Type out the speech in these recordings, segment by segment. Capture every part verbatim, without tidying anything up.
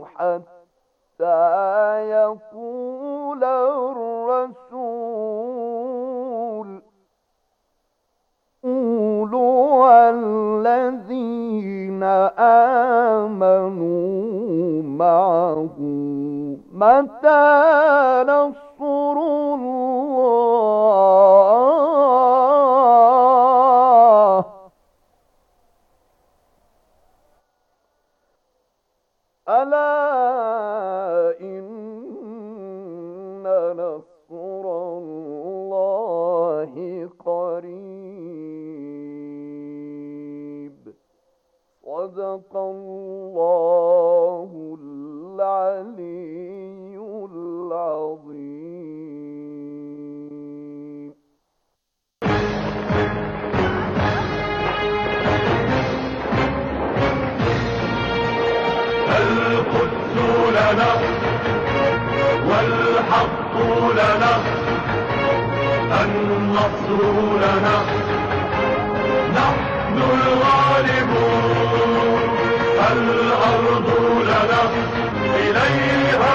حتى يقول الرسول قولوا الذين آمنوا معه متى نصر الله ألا إن نصر الله قريب صدق الله العلي العظيم. القدس لنا والحق لنا النصر لنا نحن الغالبون الأرض لنا إليها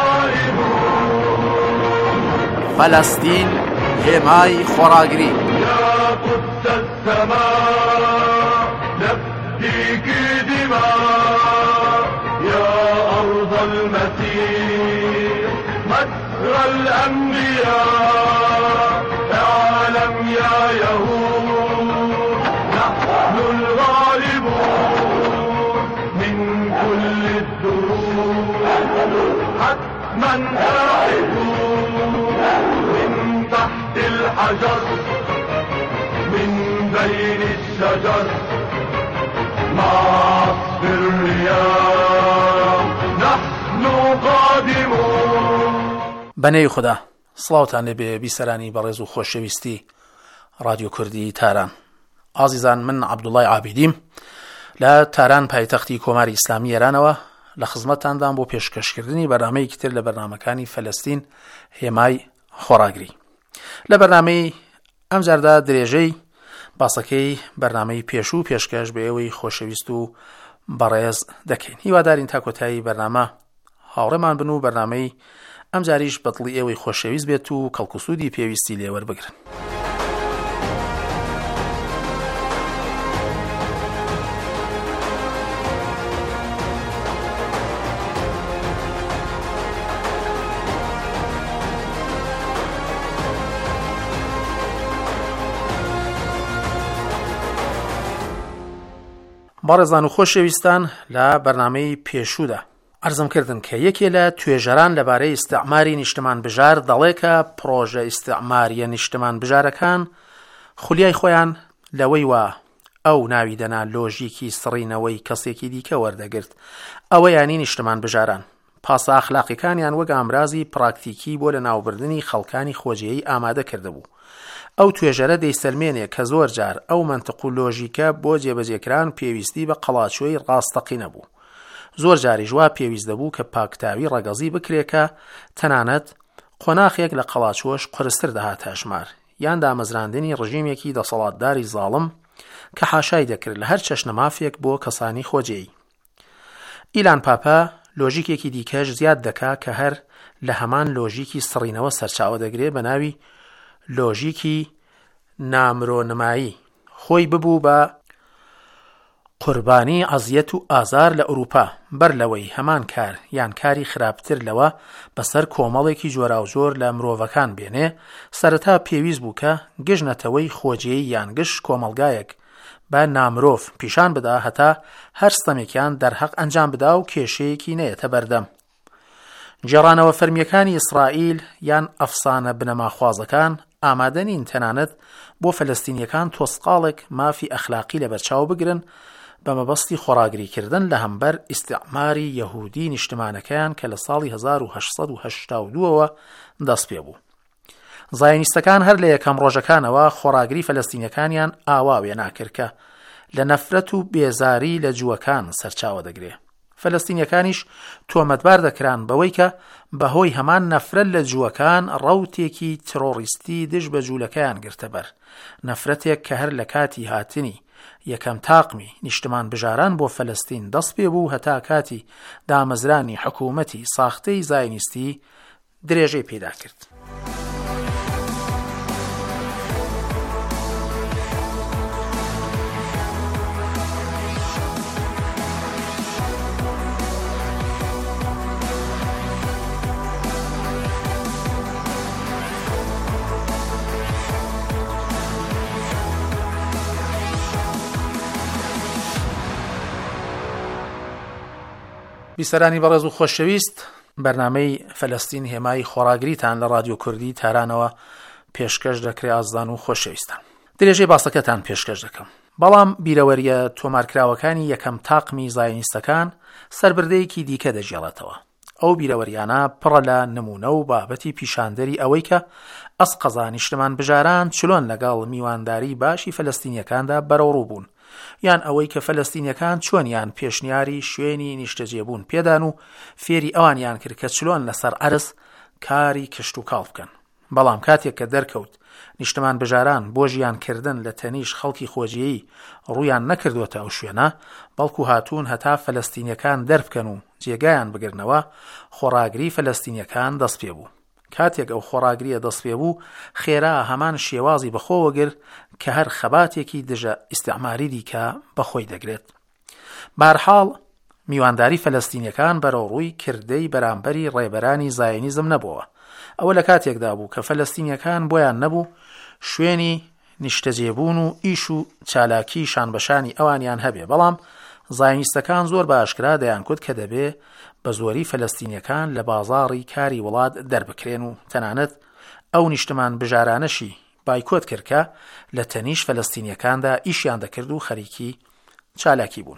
عائدون. فلسطين هێمای خۆراگری. يا قدس السماء نفديك دماء يا أرض المسيح مسرى الأنبياء اعلم يا يهود نحن الغالبون من كل الدروب حتما آئدون من تحت الحجر من بين الشجر مع عصف الرياح نحن قادمون. بەنێوی خوددا سڵاوتان لێبێ بیسەرانی بەڕێز و خۆشەویستی رادیۆ کوردی تاران. ئازیزان، من عەبدوڵڵای عابیدیم لە تاران پایتەختی کۆماری ئیسلامی ئێرانەوە لە خزمەتتاندان بۆ پێشکەشکردنی بەرنامەیەکی تر لە بەرنامەکانی فەلەستین هێمای خۆراگری. لە بەرنامەی ئەم جاردا درێژەی باسەکەی بەرنامەی پێشوو پێشکەش بە ئێوەی خۆشەویست و بەڕێز دەکەین. هیوادارین تا کۆتایی بەرنامە هاوڕێمان بن و بەرنامەی ئەم جاریش بەدڵی ئێوەی خۆشەویست بێت و کەڵکوسوودی پێویستی لێوەربگرن. بەڕێزان و خۆشەویستان، لە بەرنامەی پێشوودا عەرزم کردن کە یەکێ لە توێژەران لەبارەی ئیستیعماری نیشتمان بژار دەڵێ کە پرۆژە ئیستیعماریە نیشتمان بژارەکان خولیای خۆیان لەوەی وا ئەو ناوی دەنا لۆژیکی سڕینەوەی کەسێکی دیکە وەردەگرت، ئەوە یانی نیشتمان بژاران پاسە ئەخلاقیەکانیان وەک ئامرازی پراکتیکی بۆ لە ناوبردنی خەڵکانی خۆجێیی ئامادە کردهبوو. ئەو توێژەرە دەیسەلمێنێ کە زۆر جار ئەو مەنتیق و لۆژیکە بۆ جێبەجێکران پێویستی بە قەڵاچۆی ڕاستەقی نەبوو. زۆر جاریش وا پێویست دەبوو کە پاکتاوی ڕەگەزی بکرێکە تەنانەت قۆناخێک لە قەڵاچۆش قرستر دەهاتە ژمار، یان دامەزراندنی ڕژیمێکی دەسەڵاتداری زاڵم کە حاشای دەکرد لە هەر چەشنە مافێک بۆ کەسانی خۆجێی. ئیلان پاپا لۆژیکێکی دیکەش زیاد دەکا کە هەر لە هەمان لۆژیکی سڕینەوە سەرچاوە دەگرێت بە ناوی لۆژیکی نامرۆنمایی. خۆی ببوو بە قوربانی عەزیەت و ئازار لە ئەوروپا بەر لەوەی هەمان کار یان کاری خراپتر لەوە بەسەر کۆمەڵێکی جۆرا و جۆر لە مرۆڤەکان بێنێ، سەرەتا پێویست بوو کە گژنەتەوەی خۆجێی یان گشت کۆمەلگایەک بە نامرۆڤ پیشان بدا هەتا هەر ستەمێکیان دەرحەق ئەنجام بدا و کێشەیەکی نەیەتە بەردەم. جێڕانەوە فەرمیەکانی ئیسرائیل یان ئەفسانە بنەماخوازەکان ئامادە نین تەنانەت بۆ فەلەستینیەکان تۆسقاڵێک مافی ئەخلاقی لە بەرچاو بگرن بە مەبەستی خۆراگریکردن لە هەمبەر ئیستیعماری یەهودی نیشتمانەکەیان کە لە ساڵی هەزار و هەشت سەد و هەشتا و دووەوە دەست پێ بوو. زایۆنیستەکان هەر لە یەکەم ڕۆژەکانەوە خۆراگری فەلەستینیەکانیان ئاواوێ ناکرد کە لە نەفرەت و بێزاری لە جووەکان سەرچاوە دەگرێ. فەلەستینیەکانیش تۆمەتبار دەکران بەوەی کە بەهۆی هەمان نەفرەت لە جووەکان ڕەوتێکی ترۆریستی دژ بە جوولەکەیان گرتە بەر، نەفرەتێک کە هەر لە کاتی هاتنی یەکەم تاقمی نیشتمان بژاران بۆ فەلەستین دەست پێ بوو هەتا کاتی دامەزرانی حکوومەتی ساختەی زایۆنیستی درێژەی پێدا کرد. بیسەرانی بەڕێز و خۆشەویست، بەرنامەی فەلەستین هێمای خۆراگریتان لە رادیۆ کوردی تارانەوە پێشکەش دەکرێ ئازدان و خۆشەویستان. درێژەی باسەکەتان پێشکەش دەکەم. بەڵام بیرەوەریە تۆمارکراوەکانی یەکەم تاقمی زایۆنیستەکان سەربردەیەکی دیکە دەژێڵێتەوە. ئەو بیرەوەریانە پڕە لە نمونە و بابەتی پیشاندەری ئەوەی کە ئەسقەزا نیشتمان بژاران چلۆن لەگەڵ میوانداری باشی فەلەستینیەکاندا بەرەوڕوو بوون، یان ئەوەی کە فەلەستینیەکان چۆنیان پێشنیاری شوێنی نیشتەجێبوون پێدان و فێری ئەوانیان کرد کە چلۆن لەسەر عەرز کاری کشت و کاڵ بکەن. بەڵام کاتێک کە دەرکەوت نیشتمان بژاران بۆ ژیانکردن لە تەنیش خەڵکی خۆجیەیی ڕوویان نەکردوێتە ئەو شوێنە، بەڵکو هاتوون هەتا فەلەستینیەکان دەربکەن و جێگایان بگرنەوە، خۆراگری فەلەستینیەکان دەست پێ بوو. کاتێک ئەو خۆراگریە دەست پێ بوو، خێرا هەمان شێوازی بەخۆوەگر کە هەر خەباتێکی دژە ئیستیعماری دیکە بەخۆی دەگرێت. بەهەرحاڵ میوانداری فەلەستینیەکان بەرەوڕووی کردەی بەرامبەری ڕێبەرانی زایۆنیزم نەبووە. ئەوە لە کاتێکدا بوو کە فەلەستینیەکان بۆیان نەبوو شوێنی نیشتەجێبوون و ئیش و چالاکی شانبەشانی ئەوانیان هەبێ، بەڵام زایۆنیستەکان زۆر بە ئاشکرا دەیانکوت کە دەبێ بە زۆری فەلەستینیەکان لە بازاڕی کاری وڵات دەربکرێن و تەنانەت ئەو نیشتمان بژارانەشی بایکۆت کرد کە لە تەنیش فەلەستینیەکاندا ئیشیان دەکرد و خەریکی چالاکی بوون.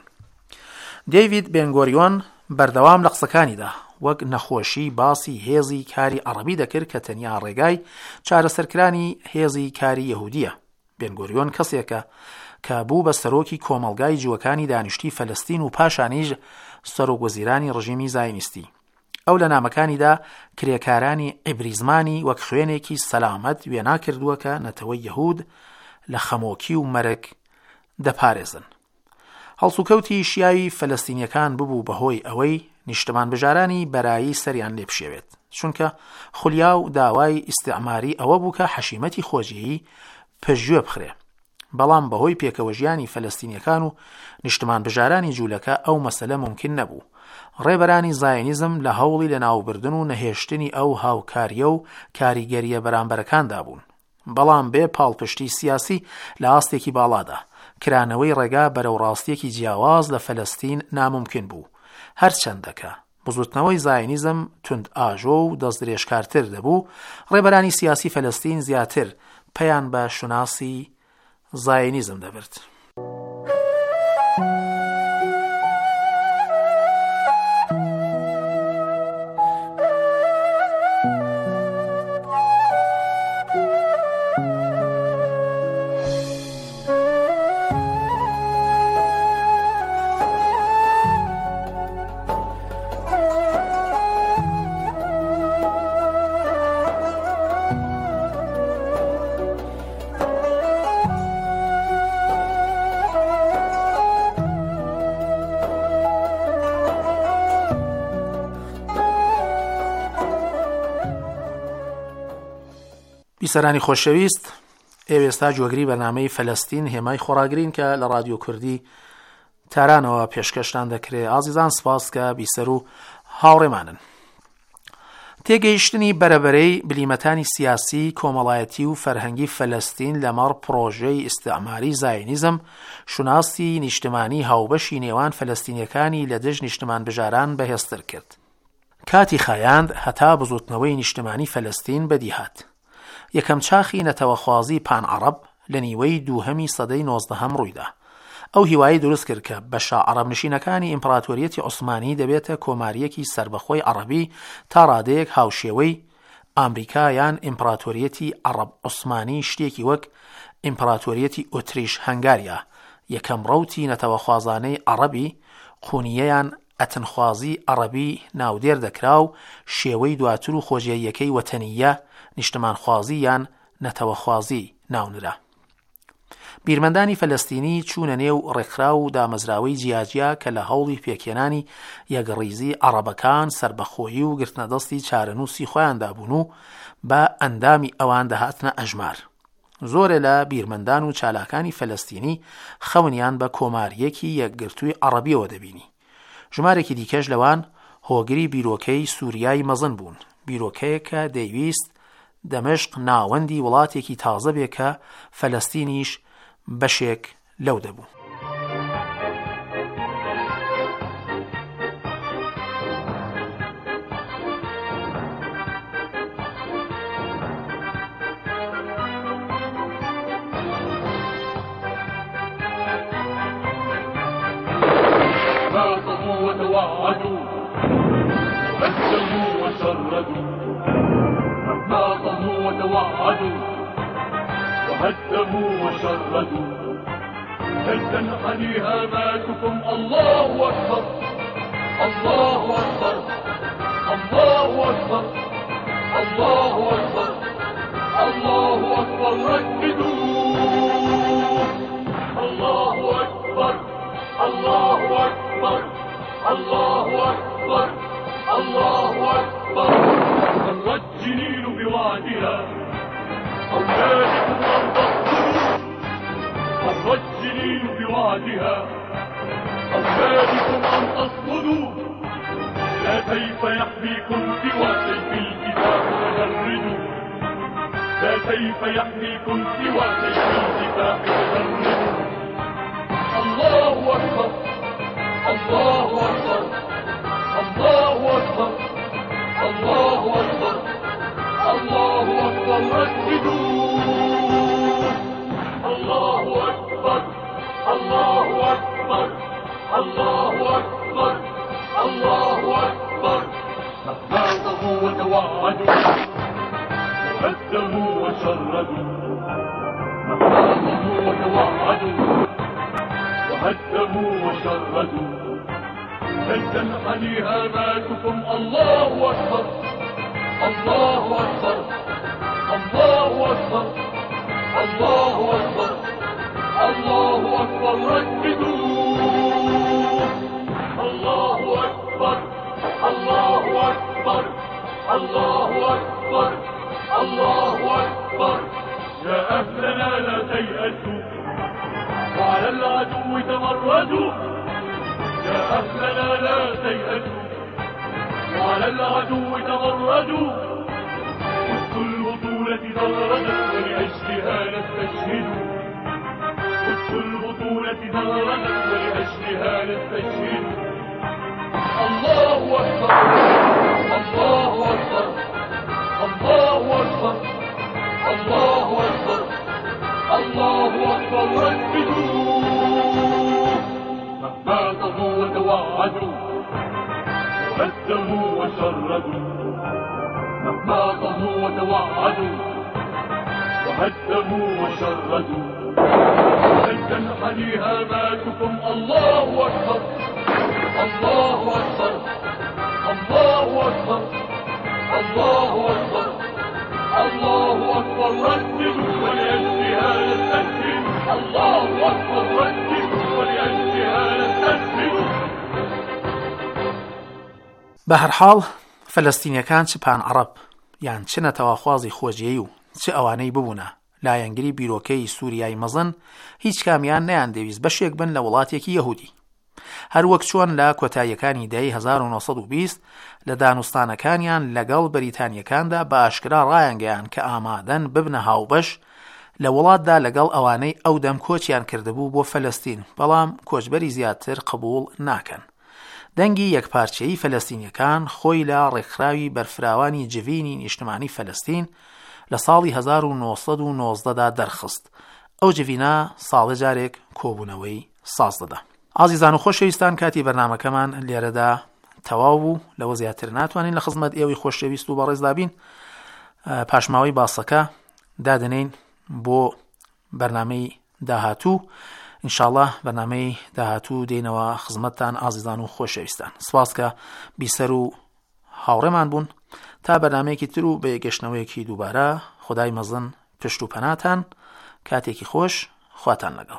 دەیڤید بێنگۆریۆن بەردەوام لە قسەکانیدا وەک نەخۆشی باسی هێزی کاری عەرەبی دەکرد کە تەنیا ڕێگای چارەسەرکرانی هێزی کاری یەهودیە. بێنگۆریۆن کەسێکە کە بوو بە سەرۆکی کۆمەڵگای جووەکانی دانیشتی فەلەستین و پاشانیش سەرۆکوەزیرانی ڕژیمی زایۆنیستی. ئەو لە نامەکانیدا کرێکارانی عیبری زمانی وەک خوێنێکی سەلامەت وێنا کردووە کە نەتەوەی یەهود لە خەمۆکی و مەرگ دەپارێزن. هەڵسوکەوتی شیاوی فەلەستینیەکان ببوو بەهۆی ئەوەی نیشتمان بژارانی بەرایی سەریان لێ بشێوێت، چونکە خولیا و داوای ئیستیعماری ئەوە بوو کە حەشیمەتی خۆجیەیی پەژوێ بخرێ. بەڵام بەهۆی پێکەوە ژیانی فەلەستینیەکان و نیشتمان بژارانی جوولەکە ئەو مەسەلە ممکن نەبوو. ڕێبەرانی زایۆنیزم لە هەوڵی لە ناوبردن و نەهێشتنی ئەو هاوکاریە و کاریگەریە بەرامبەرەکاندا بوون. بەڵام بێ پاڵپشتی سیاسی لە ئاستێکی باڵادا کرانەوەی ڕێگا بەرەو ڕاستیەکی جیاواز لە فەلەستین ناممکن بوو. هەرچەندەکە بزوتنەوەی زایۆنیزم تند ئاژۆ و دەستدرێژکارتر دەبوو، ڕێبەرانی سیاسی فەلەستین زیاتر پەیان بە شوناسی زایۆنیزم دەبرد. بیسەرانی خۆشەویست، ئێوێستا جوەگری بەرنامەی فەلەستین هێمای خۆراگرین کە لە رادیۆ کوردی تارانەوە پێشکەشتان دەکرێت. ئازیزان سپاس کە بیسەر و هاوڕێمانن. تێگەیشتنی بەرەبەرەی بلیمەتانی سیاسی، کۆمەڵایەتی و فەرهەنگی فەلەستین لەمەڕ پرۆژەی ئیستیعماری زایۆنیزم شوناسی نیشتمانی هاوبەشی نێوان فەلەستینیەکانی لە دژ نیشتمان بژاران بەهێزتر کرد. کاتی خایاند هەتا بزوتنەوەی نیشتمانی فەلەستین بەدیهات. یەکەم چاخی نەتەوەخوازی پان عەرەب لە نیوەی دووهەمی سەدەی نۆزدەهەم ڕوویدا. ئەو هیوایی دروست کرد کە بەشە عەرەب نشینەکانی ئیمپراتۆریەتی عوسمانی دەبێتە کۆماریەکی سربەخۆی عەرەبی تا ڕادەیەک هاوشێوەی ئامریکا یان ئیمپراتۆریەتی عەرەب عوسمانی شتێکی وەک ئیمپراتۆریەتی ئۆتریش هەنگاریا یەکەم ڕەوتی نەتەوەخوازانەی عەرەبی قونیەیان ئەتنخوازی عەرەبی ناودێر دەکرا و شێوەی دواتر و خۆجیەیەکەی وەتەنیە نیشتمانخوازی یان نەتەوەخوازی ناونرا. بیرمەندانی فەلەستینی چوونە نێو ڕێکخرا و دامەزراوەی جیاجیا کە لە هەوڵی پێکێنانی یەکڕیزی عەرەبەکان سربەخۆیی و گرتنەدەستی چارەنووسی خۆیاندا بوون و بە ئەندامی ئەوان دەهاتنە ئەژمار. زۆرێ لە بیرمەندان و چالاکانی فەلەستینی خەونیان بە کۆماریەکی یەکگرتووی عەرەبیەوە دەبینی. ژمارێکی دیکەش لەوان هۆگری بیرۆکەی سووریای مەزن بوون، بیرۆکەیە کە دەیویست دەمەشق ناوەندی وڵاتێکی تازە بێ کە فەلەستینیش بەشێک لەو دەبوو. وتوعدوا وبدلوا وشردوا ناصحوا وتوعدوا وهدموا وشردوا هل تنحني هاماتكم؟ الله أكبر الله أكبر الله أكبر الله أكبر الله أكبر رددوا الله أكبر الله أكبر الله أكبر الله أكبر مرت جنين بوعدها أولادكم أن تصبروا مرت جنين بوعدها أولادكم أن تصمدوا لا سيف يحميكم سوى سيف الكتاب فجردوا لا سيف يحميكم سوى سيف الكتاب فجردوا الله أكبر الله أكبر الله أكبر الله أكبر الله أكبر رددوا الله أكبر الله أكبر الله أكبر الله أكبر ناصحوا وتوعدوا وهدموا وشردوا ناصحوا وتوعدوا وهدموا وشردوا هل تنحني هاماتكم؟ الله أكبر الله أكبر الله أكبر الله أكبر الله أكبر رددوا الله أكبر الله أكبر الله أكبر الله أكبر يا أهلنا لا تيأسوا وعلى العدو تمردوا يا أهلنا لا تيأسوا وعلى العدو تمردوا وسط البطولة دردت ولأجلها نستشهد وسط البطولة دردت ولأجلها نستشهد الله أكبر الله أكبر الله أكبر الله أكبر الله أكبر رددوا ناصحوا وتوعدوا وهدموا وشردوا ناصحوا وتوعدوا وهدموا وشردوا هل تنحني هاماتكم؟ الله أكبر الله أكبر الله أكبر الله أكبر الله أكبر رددوا ولأجلها نستشهد الله أكبر رددوا ولأجلها نستشهد. بە هەر حاڵ فەلەستینیەکان چ پان عەرەب یان چ نەتەواخوازی خۆجیەی و چ ئەوانەی ببوونە لایەنگری بیرۆکەی سووریای مەزن هیچ کامیان نەیان دەویست بەشێک بن لە وڵاتێکی یەهودی. هەروەک چۆن لە کۆتاییەکانی دەی هەزار و نۆسەد و بیست لە دانوستانەکانیان لەگەڵ بەریتانیەکاندا بە ئاشکرا ڕایانگەیان کە ئامادەن ببنە هاوبەش لە وڵاتدا لەگەڵ ئەوانەی ئەو دەم کۆچیان کردبوو بۆ فەلەستین، بەڵام کۆچبەری زیاتر قبوڵ ناکەن. دەنگی یەکپارچەیی فەلەستینیەکان خۆی لە ڕێکخراوی بەرفراوانی جڤینی نیشتمانی فەلەستین لە ساڵی هەزار و نۆسەد و نۆزدەدا دەرخست. ئەو جڤینە ساڵە جارێک کۆبوونەوەی ساز دەدا. ئازیزان و خۆشەویستان، کاتی بەرنامەکەمان لێرەدا تەواو بوو، لەوە زیاتر ناتوانین لە خزمەت ئێوەی خۆشەویست و بەڕێز دابین. پاشماوەی باسەکە دادنین بۆ بەرنامەی داهاتوو. ئینشاءڵڵا بەرنامەی داهاتوو دێنەوە خزمەتتان ئازیزان و خۆشەویستان. سپاس کە بیسەر و هاوڕێمان بوون. تا بەرنامەیەکی تر و بە یەگەشتنەوەیەکی دووبارە، خودای مەزن پشت و پەناتان، کاتێکی خۆش، خواتان لەگەڵ.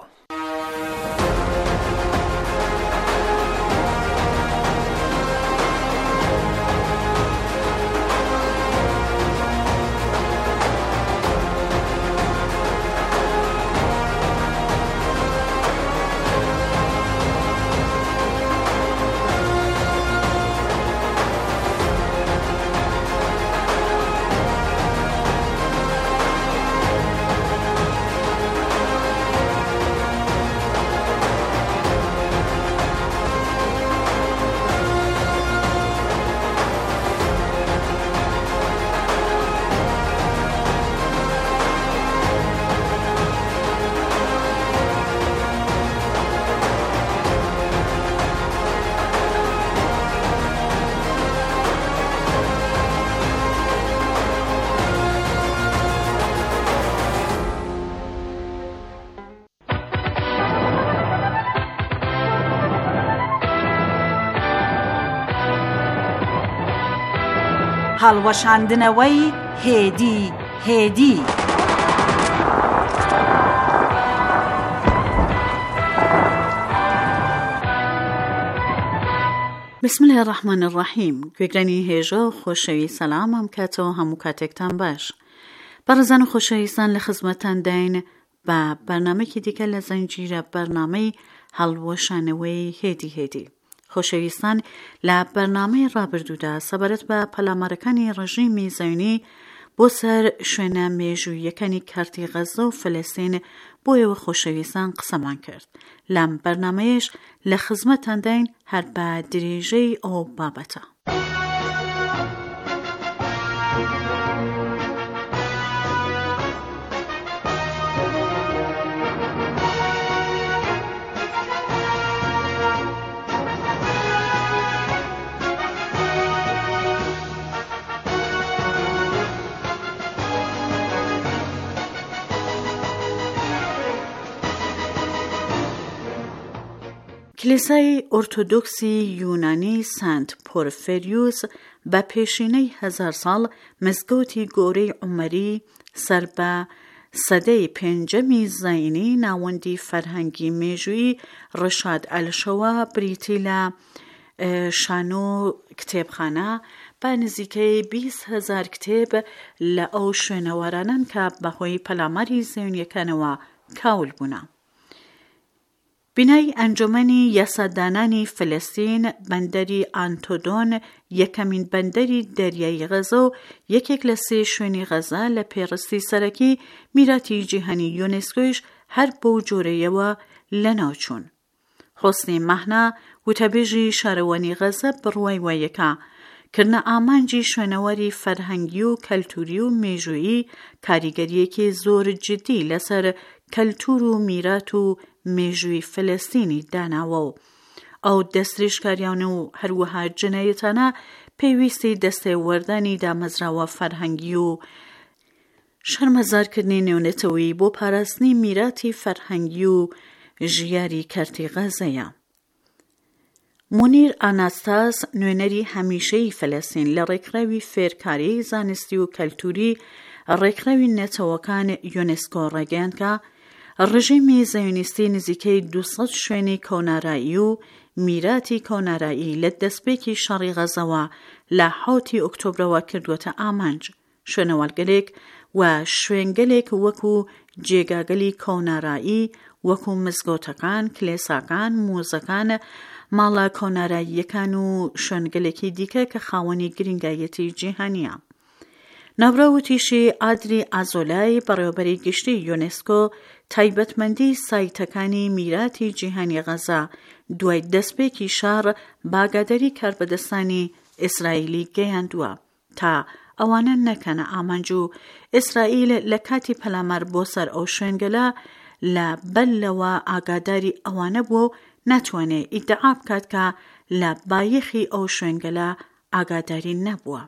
هەڵوەشاندنەوەی هێدی هێدی بسم الله الرحمن الرحیم. گوێگرانی هێژە و خۆشەوی سەلامم کاتەوە هەموو کاتێکتان باش. بەڕێزان و خۆشەویستان لە خزمەتتان داین بە بەرنامەیەکی دیکە لە زەنجیرە بەرنامەی هەڵوەشانەوەی هێدی هێدی. خۆشەویستان لە بەرنامەی ڕابردوودا سەبارەت بە پەلامارەکانی ڕژیمی زەوینی بۆ سەر شوێنە مێژوویەکانی کارتی غەزە و فەلەستین بۆیەوە خۆشەویستان قسەمان کرد. لەم بەرنامەیەش لە خزمەتتان داین هەر بە درێژەی ئەو بابەتە. کلیسای ئۆرتۆدۆکسی یونانی سانت پۆرفێریوس بە پێشینەی هەزار ساڵ مزگەوتی گۆرەی عومەری سەر بە سەدەی پێنجەمی زاینی ناوەندی فەرهەنگی مێژووی ڕەشاد ئەلشەوە بریتی لە شانۆ کتێبخانە بە نزیکەی بیست هەزار کتێب لە ئەو شوێنەوەرانن کە بەهۆی پەلاماری زەوینیەکانەوە کاول بوونە. بینای ئەنجومەنی یاسادانانی فلەستین بەندەری ئانتۆدۆن یەکەمین بەندەری دەریایی غەزە و یەکێک لە سێ شوێنی غەزە لە پێڕستی سەرەکی میراتی جیهانی یونسکۆیش هەر بۆ جۆرەیەوە لەناوچوون. حوسنی مەحنا وتەبێژی شارەوەنی غەزە بڕوای وایەکە کردنە ئامانجی شوێنەوەری فەرهەنگی و کەلتوری و مێژوویی کاریگەریەکی زۆر جدی لەسەر کەلتور و میرات و مێژووی فلەستینی داناوە و ئەو دەستێشکاریان و هەروەها جنایەتانە پێویستی دەستێوەردانی دامەزراوە فەرهەنگی و شەرمەزارکردنی نێونەتەوەی بۆ پاراستنی میراتی فەرهەنگی و ژیاری کەرتی غەزەیە. مونیر ئاناستاس نوێنەری هەمیشەی فەلەستین لە ڕێکخراوی فێرکاری زانستی و کەلتوری ڕێکخراوی نێتەوەکان یونسکۆ ڕێگەیاندکە ڕژیمی زەیۆنیستی نزیکەی دووسەد شوێنی کۆنارایی و میراتی کۆنارایی لە دەستپێکی شەڕی غەزەوە لە حوتی ئۆکتۆبرەوە کردووەتە ئامانج. شوێنەوەرگەلێک و شوێنگەلێک وەکو جێگاگەلی کۆنارایی وەکو مزگەوتەکان، کلێساکان، موزەکان، ماڵە کۆناراییەکان و شوێنگەلێکی دیکە کە خاوەنی گرنگایەتی جیهانیە. ناوراوتیشی ئادری ئازۆلای بەڕێوەبەری گشتی یونسکۆ تایبەتمەندی سایتەکانی میراتی جیهانی غەزە دوای دەستپێکی شار باگاداری کاربەدەستانی ئیسرائیلی گەیاندووە تا ئەوانە نەکەنە ئامانج و ئیسرائیل لە کاتی پەلامار بۆ سەر ئەو شوێنگەلە لە بەلەوە ئاگاداری ئەوانە بوو ناتوانێ ئیدعا بکات کە لە بایەخی ئەو شوێنگەلە ئاگاداری نەبووە.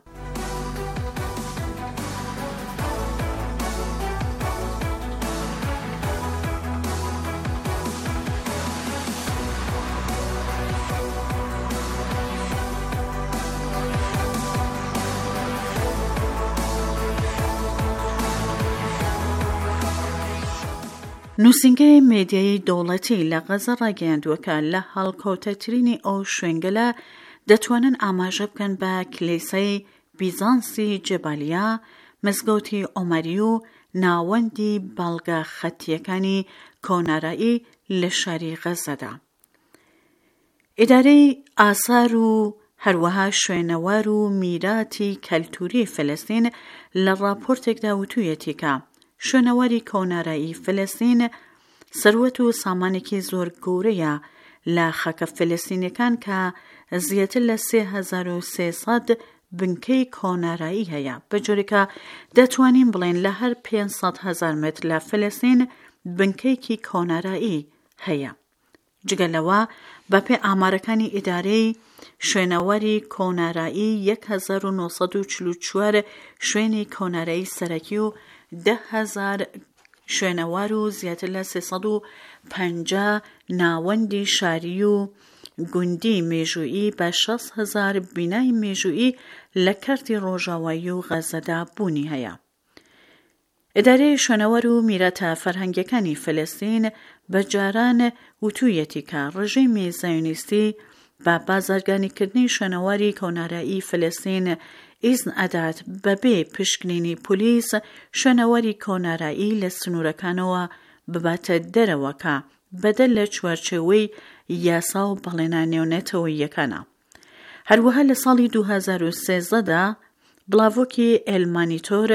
نووسینگەی مێدیای دەوڵەتی لە غەزە ڕاگەیاندووە لە هەڵکەوتەترینی ئەو شوێنگەلە دەتوانن ئاماژە بکەن بە کلیسای بیزانسی جێبالیا، مزگەوتی ئۆمەری و ناوەندی باڵگە خەتیەکانی کۆنارایی لە شاری غەزەدا. ئیدارەی ئاسار و هەروەها شوێنەوار و میراتی کەلتوری فەلەستین لە ڕاپۆرتێکدا وتوویەتی کە شوێنەواری کۆنارایی فەلەستین سەروەت و سامانێکی زۆر گەورەیە لە خەکە فەلەستینیەکان کە زیاتر لە سێ هەزار و سێسەد بنکەی کۆنارایی هەیە، بە جۆرێکە دەتوانین بڵێن لە هەر پێنج هەزار متر لە فەلەستین بنکەیەکی کۆنارایی هەیە. جگەلەوە بەپێ ئامارەکانی ئیدارەی شوێنەواری کۆنارایی یەک هەزار و نۆسەد و چل و چوار شوێنی کۆنارایی سەرەکی و ده هەزار شوێنەوار و زیاتر لە سێسەد و پەنجا ناوەندی شاری و گوندی مێژوویی بە شەش هەزار بینای مێژوویی لە کەرتی ڕۆژاوایی و غەزەدا بوونی هەیە. ئیدارەی شوێنەوار و میراتە فەرهەنگیەکانی فەلەستین بەجاران وتوویەتی کە ڕژیمی زایۆنیستی بە بازرگانیکردنی شوێنەواری کۆنارایی فەلەستین ئیزن ئەدات بەبێ پشکنینی پۆلیس شوێنەواری کۆنارایی لە سنوورەکانەوە بباتە دەرەوە کە بەدەل لە چوارچێوەی یاسا و بەڵێنە نێونەتەوەییەکانە. هەروەها لە ساڵی دوو هەزار و سێزدەدا بڵاڤۆکی ئێلمانیتۆر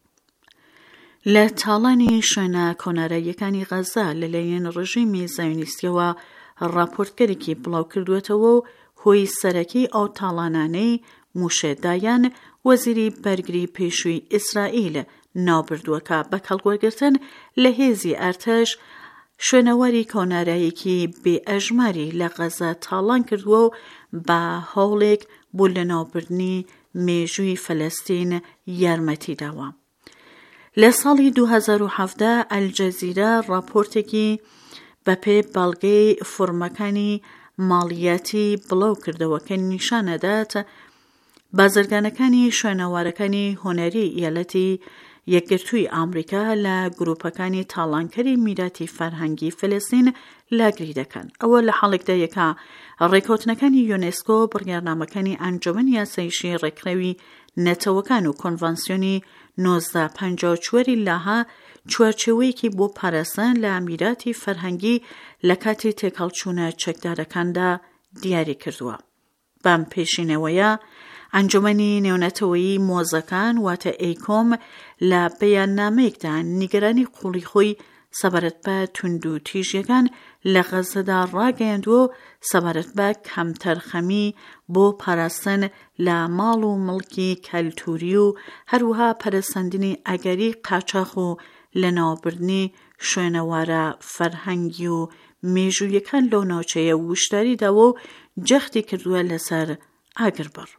لە تاڵانی شوێنە کۆناراییەکانی غەزە لەلایەن ڕژیمی زایۆنیستیەوە ڕاپۆرتگەرێکی بڵاو کردوێتەوە و هۆی سەرەکی ئەو تاڵانانەی موشێدایان وەزیری بەرگری پێشووی ئیسرائیل ناوبردووەکە بە کەڵگوەرگرتن لە هێزی ئەرتەش شوێنەواری کۆناراییەکی بێ ئەژماری لە غەزە تاڵان کردووە و بە هەوڵێک بۆ لەناوبردنی مێژووی فەلەستین یارمەتی داوە. لە ساڵی دوو هەزار و هەڤدە ئەلجەزیرە ڕاپۆرتێکی بەپێ باڵگەی فۆرمەکانی ماڵیەتی بڵاو کردەوە کە نیشانەدات بازرگانەکانی شوێنەوارەکانی هۆنەری ئیالەتی یەکگرتووی ئامریکا لە گروپەکانی تاڵانکەری میراتی فەرهەنگی فەلەستین لاگری دەکەن. ئەوە لە حاڵێکدا یەکا ڕێکەوتنەکانی یونێسکۆ بڕیارنامەکانی ئەنجومەنی یاسایشی ڕێکخراوی نەتەوەکان و کۆنڤانسیۆنی نۆزدە پەنجا و چوار لاها چوارچێوەیەکی بۆ پاراستن لە میراتی فەرهەنگی لە کاتی تێکەڵچوونە چەکدارەکاندا دیاری کردووە. بەم پێشینەوەیە ئەنجومەنی نێونەتەوەیی مۆزەکان واتە ئەیکۆم لە بەیاننامەیەکدا نیگەرانی قوڵی خۆی سەبارەت بە توند و تیژیەکان لە غەزەدا ڕاگەیاندووە و سەبارەت بە کەمتەرخەمی بۆ پاراستن لە ماڵ و مڵکی کەلتوری و هەروەها پەرەسەندنی ئەگەری قاچاق و لەناوبردنی شوێنەوارە فەرهەنگی و مێژوویەکان لەو ناوچەیە وشداری داوە و جەختی کردووە لەسەر ئاگربڕ.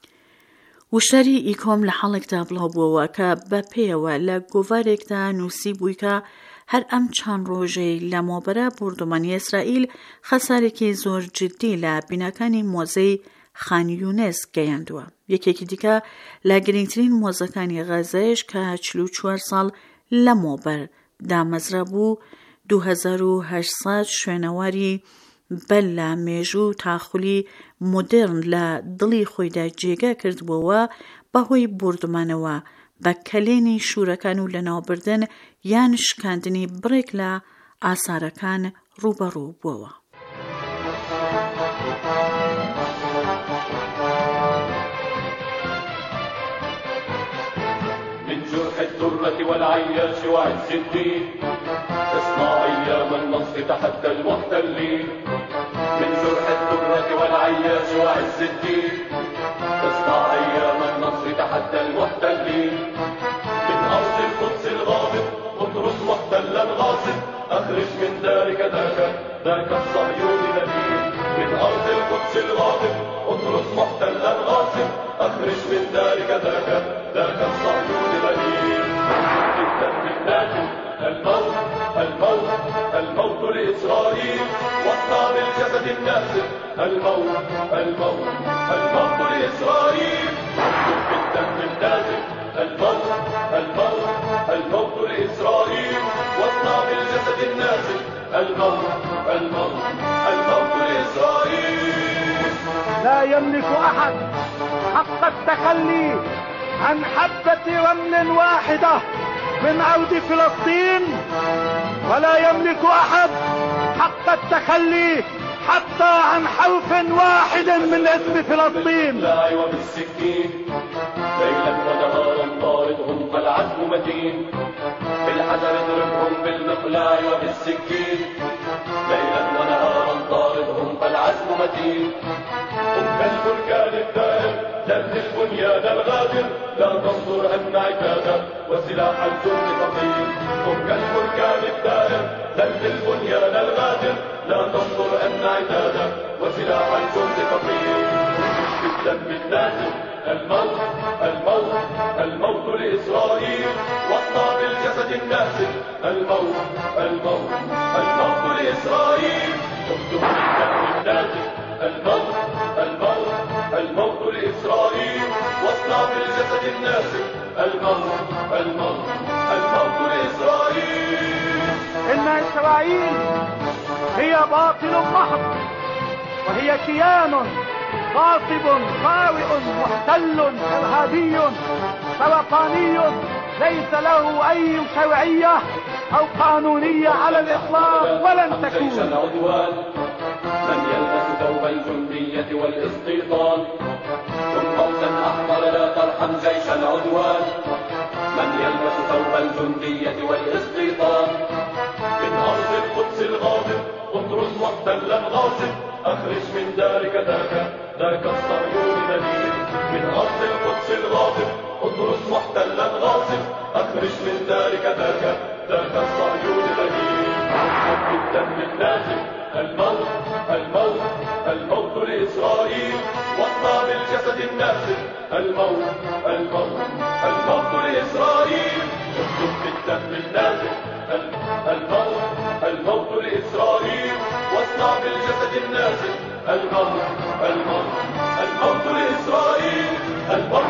وشداری ئیکۆم لە حاڵێکدا بڵاو بووەوە کە بەپێیەوە لە گۆڤارێکدا نووسی بووی کە هەر ئەم چەند ڕۆژەی لە مۆبەرە بوردومانی ئیسرائیل خەسارێکی زۆر جدی لە بیناکانی مۆزەی خان یونس گەیاندووە. یەکێکی دیکە لە گرنگترین مۆزەکانی غەزەش کە چل و چوار ساڵ لە مۆبەر دامەزرا بوو، دوو هەزار و هەشت شوێنەواری بەل لە مێژوو تاخولی مۆدێرن لە دڵی خۆیدا جێگا کردبووەوە بەهۆی بوردمانەوە بە کەلێنی شوورەکان و لەناوبردن یان شکاندنی بڕێک لە ئاسارەکان ڕوبەڕوو بووەوە. من جرح الدرة والعياش وعز الدين تصنع أيام النصر تحدى المحتلين. من جرح الدرة والعياش وعز الدين تصنع أيام النصر تحدى المحتلين. من أرض القدس الغاضب اطرد محتلا غاصب أخرج من دارك ذاك ذاك الصهيوني نبيل. من أرض القدس الغاضب اطرد محتلا غاصب أخرج من دارك ذاك ذاك الصهيوني نبيل. بالدم الناجم الموت الموت الموت لإسرائيل واصنع بالجسد الناسف الموت الموت الموت لإسرائيل. بالدم النازف الموت الموت الموت لإسرائيل واصنع بالجسد الناسف يملك أحد حق التخلي عن حبة رمل واحدة من أرض فلسطين، ولا يملك أحد حق التخلي حتى عن حرف واحد من اسم فلسطين. وبالسكين ليلا ونهارا طاردهم فالعزم متين، بالحجر اضربهم بالمقلاع وبالسكين، ليلا ونهارا طاردهم فالعزم متين. هم كالبركان الدائر جل البنيان الغادر، لا تنظر أن عتادا وسلاح الجند ثقيل. هم كالبركان الدائر جل البنيان الغادر، لا تنظر أن عتادا وسلاح الجند ثقيل. بالدم النازل الموت الموت الموت لإسرائيل، واصنع بالجسد الناسل الموت الموت الموت لإسرائيل. اكتب بالدم النازل الموت الموت الموت لإسرائيل، واصنع بالجسد الناسل الموت الموت الموت لإسرائيل. إن إسرائيل هي باطل محض، وهي كيان غاصب خاوئ محتل إرهابي سرطاني ليس له أي شرعية أو قانونية على الإطلاق ولن تكون. العدوان من يلبس ثوب الجندية والاستيطان، كن قوسا أحمر لا ترحم جيش العدوان. من يلبس ثوب الجندية والاستيطان، من أرض القدس الغاضب اطرد محتلا غاصب، أخرج من دارك ذاك ذاك الصهيون دليل. من أرض القدس الغاضب اطرد محتلا غاصب، أخرج من دارك ذاك ذاك الصهيون دليل. بالدم النازل الموت الموت الموت لإسرائيل، واصنع بالجسد الناسل الموت الموت الموت لإسرائيل. اكتب بالدم النازل الموت الموت لإسرائيل، واصنع بالجسد الناسل الموت الموت الموت لإسرائيل الموت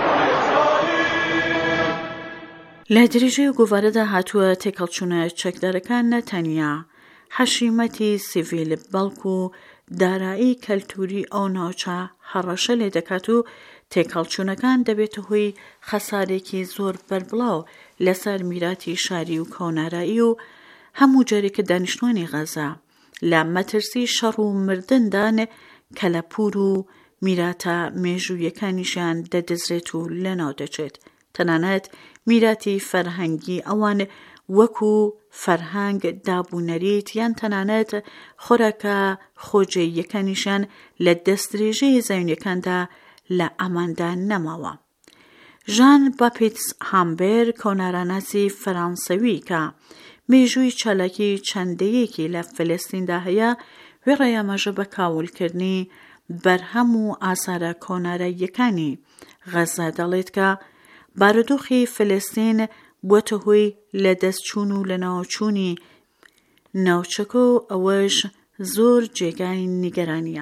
لإسرائيل. لە درێژەی گۆڤارەدا هاتووە تێکەڵچوونە چەکدارەکان نەتەنیا حەشیمەتی سیڤیل بەڵکو و دارایی کەلتوری ئەو ناوچە هەڕەشە لێ دەکات و تێکەڵچوونەکان دەبێتە هۆی خەسارێکی زۆر بەربڵاو لەسەر میراتی شاری و کۆنارایی و هەموو جارێکە دانیشتوانی غەزا لە مەترسی شەڕ و مردندان کە لە پور و میراتە مێژوویەکانیشیان دەدەزرێت و لەناو دەچێت. تەنانەت میراتی فەرهەنگی ئەوان وەکو فەرهەنگ دابوونەریت یان تەنانەت خۆراکە خۆجێیەکانیشان لە دەستدرێژەی زەوینەکاندا لە ئەماندا نەماوە. ژان باپتیس هامبێر کۆناراناسی فەرانسەوی کە مێژووی چالاکی چەندەیەکی لە فلەستیندا هەیە وێڕای ئاماژە بە کاولکردنی بەرهەم و ئاسارە کۆناراییەکانی غەزا دەڵێت کە بارودۆخی فلەستین بووەتە هۆی لە دەستچوون و لە ناوچوونی ناوچەکە و ئەوەش زۆر جێگای نیگەرانیە.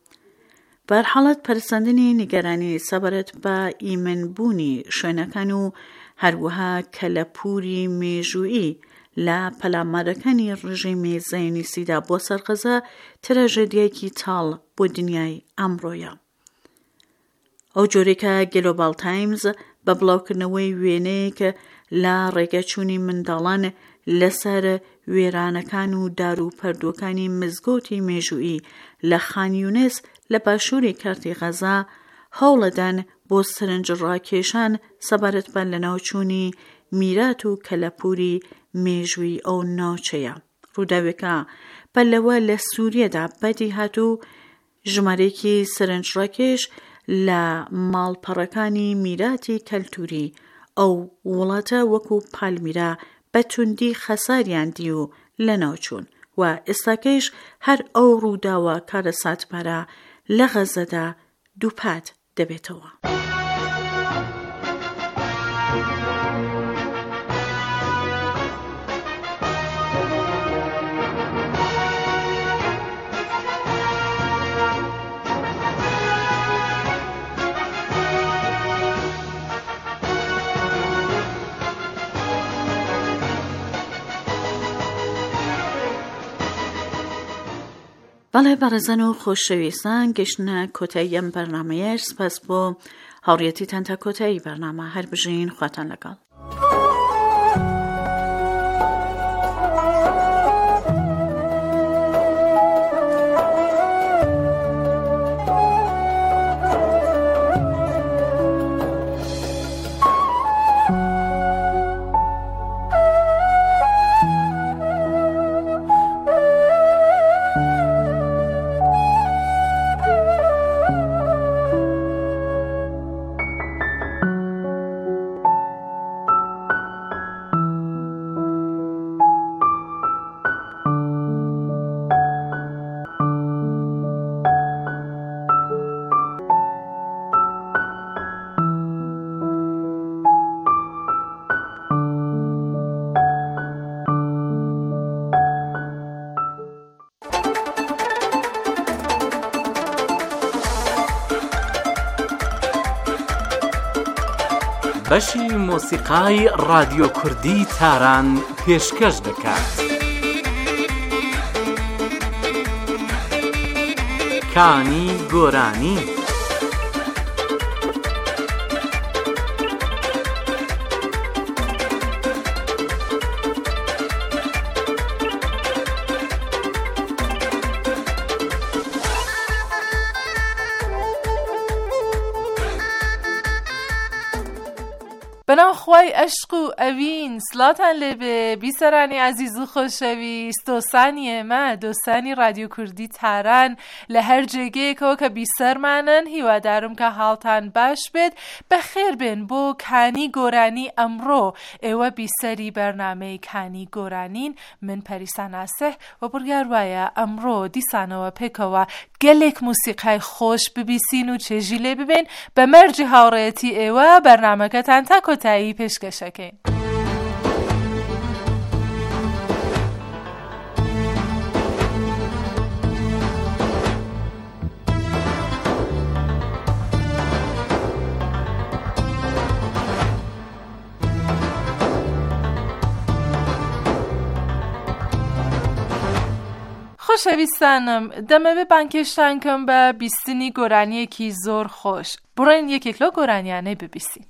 بەرحاڵەت پەرسەندنی نیگەرانی سەبارەت بە ئیمنبوونی شوێنەکان و هەروەها کە لە پووری مێژوویی لە پەلامارەکانی ڕژیمی زایۆنیستیدا بۆ سەر غەزا تراژێدیەکی تاڵ بۆ دنیای ئەمڕۆیە. ئەو جۆرێکە گلۆبال تایمز بە بڵاوکردنەوەی وێنەیەک لە ڕێگەچوونی منداڵان لەسەر وێرانەکان و دار و پەردووەکانی مزگەوتی مێژوویی لە خانیونس لە باشووری کارتی غەزا هەوڵەدان بۆ سەرنجڕاکێشان سەبارەت بە لە ناوچوونی میرات و کەلەپوری مێژووی ئەو ناوچەیە. ڕووداوێکە پەلەوە لە سووریەدا بەدی هاتوو ژمارەیەکی سەرنجڕاکێش لە ماڵپەڕەکانی میراتی کەلتوری ئەو وڵاتە وەکو پالمیرا بە توندی خەساریاندی و لە ناوچوون و ئێستاکەیش هەر ئەو ڕووداوە کارە ساتمارە لە غەزەدا دووپات دەبێتەوە. بەڵێ بەڕێزان و خۆشەویستان گەشتنە کۆتایی ئەم بەرنامەیە سپاس بۆ هاوڕێتیتان تا کۆتایی بەرنامە هەر بژین خواتان لەگەڵ. بەشی مۆسیقای رادیۆ کوردی تاران پێشکەش دەکات. کانی گۆرانی. بەناو خوای عشق و ئەوین سڵاتان لێبێ بیسەرانی عەزیز و خۆشەویست دۆستانی ئێمە دۆستانی رادیۆ کوردی تاران لە هەر جێگەیەکەوە کە بیسەرمانن هیوادارم کە حاڵتان باش بێت بەخێر بێن بۆ کانی گۆرانی ئەمڕۆ. ئێوە بیسەری بەرنامەی کانی گۆرانین. من پەریسا ناسح و بڕیار وایە ئەمڕۆ دیسانەوە پێکەوە گەلێک موسیقای خۆش ببیسین و چێژی لێ ببێن بە مەرجی هاوڕێتی ئێوە بەرنامەکەتان تا کۆتایی پێشکەشەکەین. خۆشەویستانم دەمەوێت بانکێشتان کەم بە بیستنی گۆرانیەکی زۆر خۆش. بڕۆین یەکێک لەو گۆرانیانەی ببیستین.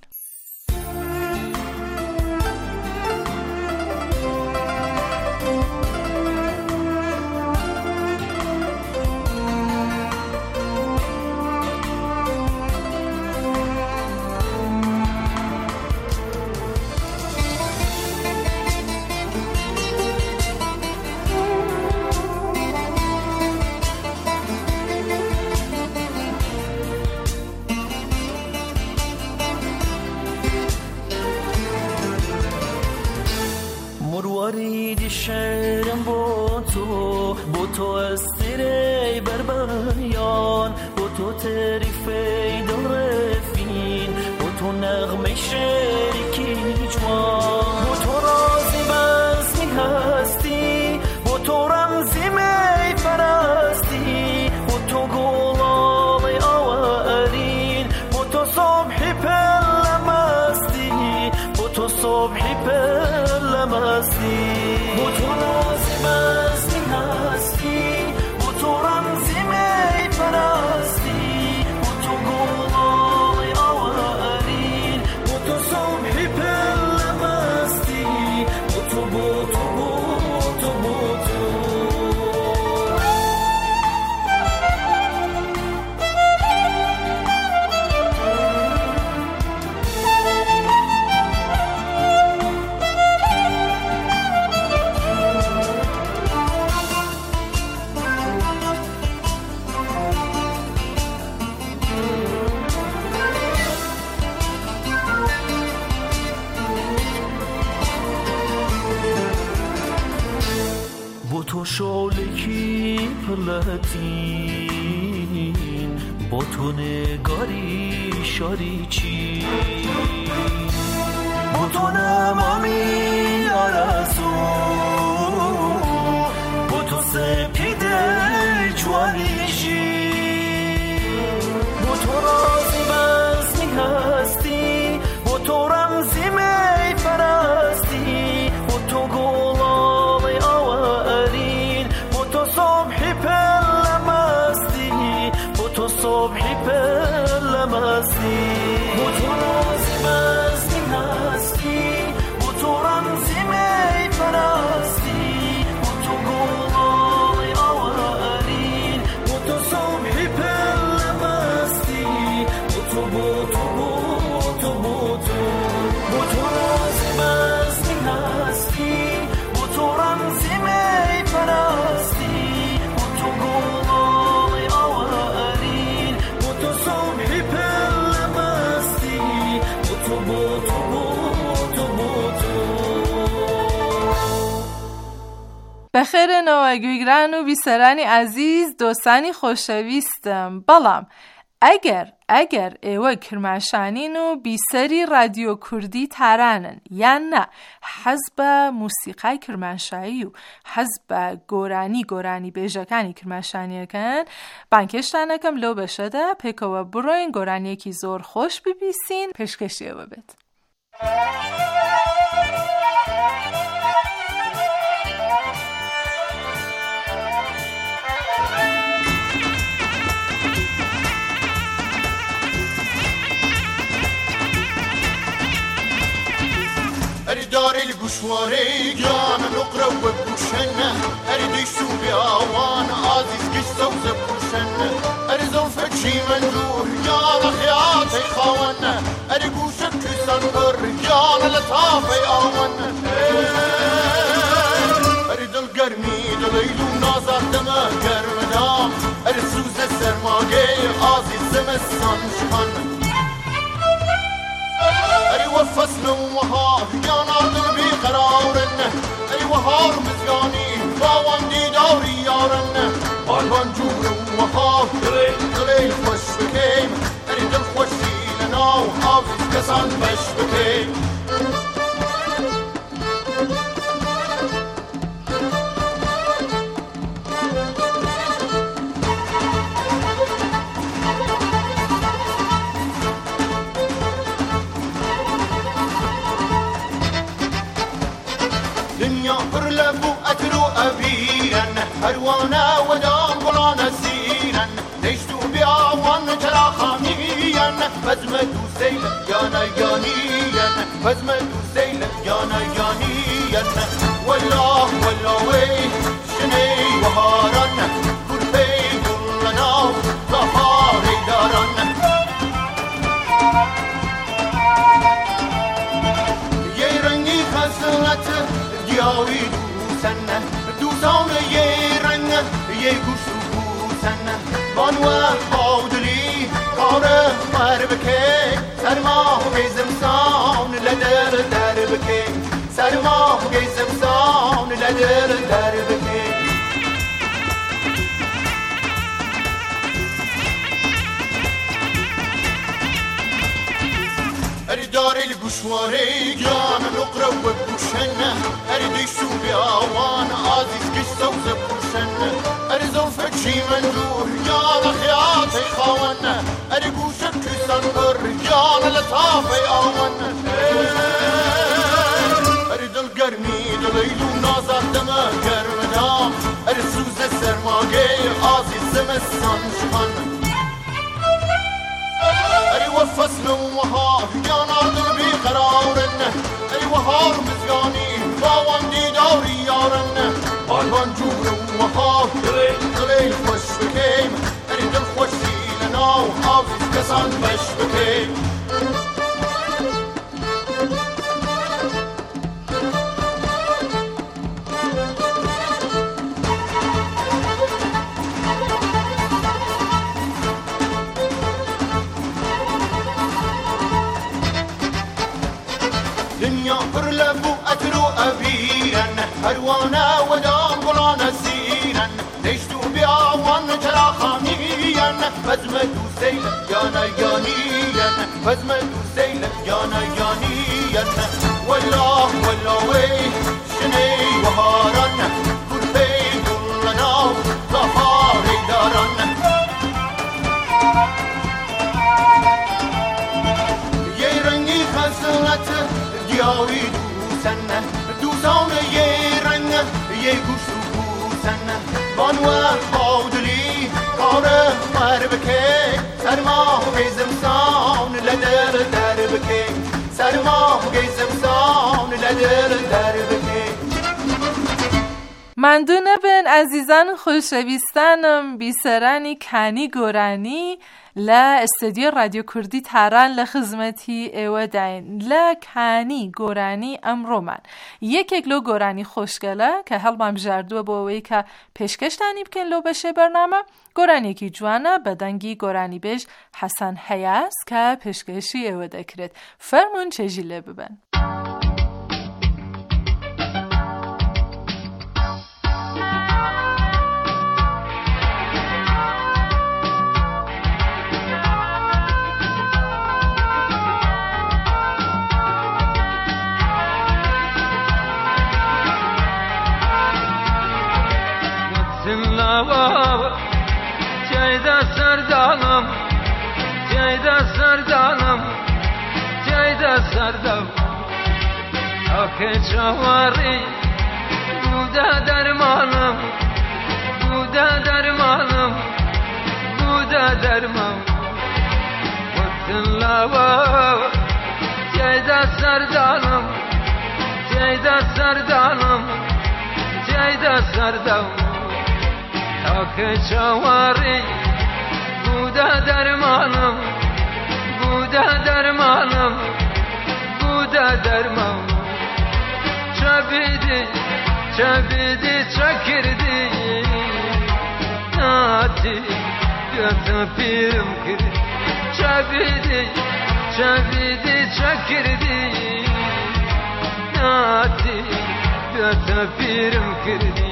مروارید شعرم با تو با تو استری بر بیان با تو تعریف دارفین با تو نغمه شریکی جوان با تو رازی بزمی هستی با تو رمزی می فرستی با تو گلال آورین با تو صبحی پلمستی با تو صبحی پلمستی با تو رازی بزمی هستی با تو رمزی می فرستی با تو گلال آورین با تو صبحی پلمستی با تو با تو با تو با تو تو شالکی پلتین با تو نگاری شاری چی با تو نمامی آرزو با تو سپیده جوانیشی با تو رازی بزمی هستی با تو رمزی می فرستی با تو گلال آورین با تو صبحی پلم بۆ تۆ بۆ تۆ بۆ تۆ. بەخێرێنەوە گوێگران و بیسەرانی عەزیز، دۆستانی خۆشەویستم. بەڵام ئەگەر ئەگەر ئێوە کرماشانین و بیسەری رادیۆ کوردی تارانن یان نا حەز بە موسیقای کرماشایی و حەز بە گۆرانی گۆرانی بێژەکانی کرماشانیەکەن، بانکێشتانەکەم لەو بەشەدا پێکەوە بڕۆین گۆرانیەکی زۆر خۆش ببیسین پێشکەشیەوە بێت. دار القشواري جان نقرا وبوشنا اريد شو بيوان عزيز قصه وزبوشنا اريد زلفك شي منجور جان خياطي خوانا اريد وشك سنبر جان لطافي اوانا اريد القرمي دليل ونازر دما قرمدام اريد سوز السرماقي عزيز سمسان شخنا أي وفصل وهار جانا قلبي قرارنا أي وهار مزياني باوندي دوري يارنا بالبان جور وهار قليل خوش بكيم أي دل خوشي لنا وحافظ كسان بش بكيم هروانا ودام قلانا سيرا نشتو بيعوان جرا خاميا فزمتو سيلا يانا يانيا فزمتو سيلا يانا يانيا والله والله وين شني وهارنا قربي قلنا ظهاري دارنا يرني خسرت دياوي دوسنا دوسان يرنگ یه گوش و گوسن بانوه بودلی کاره مر بکه سرما گیزم سان لدر در بکه سرما گیزم سان لدر در بکه دار القشواري جان نقرا وبوشنا اريد شو بيوان عزيز قصه وزبوشنا اريد زلفك شي منجور جان خياطي خوانا اريد وشك سنبر جان لطافي اوانا اريد القرمي دليل ونازر دما قرمدام اريد سوز السرماقي عزيز سمسان شخنا أي وفصل وهار جانا قلبي قرارنا أي وهار مزياني باوندي دوري يارنا بالبان جور وهار قليل خوش بكيم أي دل خوشي لنا وحافظ كسان بش بكيم دنيا برلبو أترو أبيرا هروانا ودام قلانا سيرا نشتو بيعوان جرا خاميا فزمتو سيلا يانا يانيا فزمتو سيلا يانا يانيا والله والله وين شني وهارنا قربي قلنا ظهاري دارنا يرنگي خسرت دياوي دوسنا دوسان يرنگ يگوش دوسنا بانوه بودلی کاره مر بکه سرما گیزم سان لدر در بکه سرما گیزم سان لدر در بکه مندونه بن عزیزان خوشویستانم بیسرانی کانی گورانی لا استودیو رادیو کردی تهران لخدمتی ایوه داین لا کانی گورانی امرو من یک اگلو گورانی خوشگله که هل بام جردو باوی که پیشکش تانی بکن لو بشه برنامه گورانی کی جوانه بدنگی گورانی بش حسن حیاس که پیشکشی ایوه دکرد فرمون چجیله ببن. Ceyda sardalım, ceyda sardalım, ceyda sardalım. Akı çavari, bu da dermanım, bu da dermanım, bu da dermanım. Vıttın lava, ceyda sardalım, ceyda sardalım, ceyda sardalım. Akı çavari, bu da dermanım, bu da dermanım, bu da dermanım. Çabidi, çabidi çakirdi, nati yata pirim kiri. Çabidi, çabidi çakirdi, nati yata pirim kiri.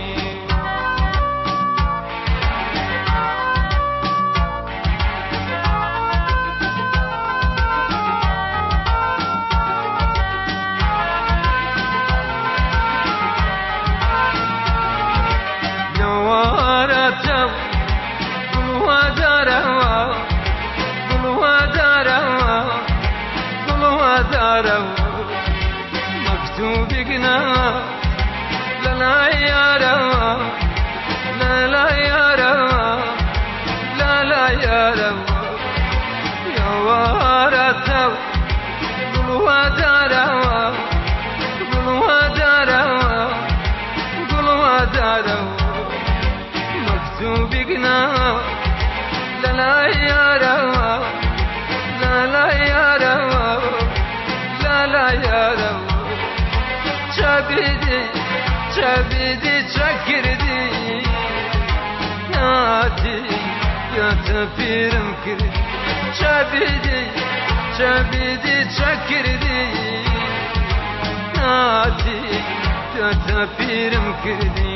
مكتوبنا لا لا يا روا لا لا يا روا لا لا يا روا يا وارثا قلوا داروا قلوا داروا قلوا داروا مكتوبنا لا لا يا روا لا لا يا روا لا لا يا روا Çabidi, çabidi çakirdi, nati yata pirim kiri. Çabidi, çabidi çakirdi, nati yata pirim kiri.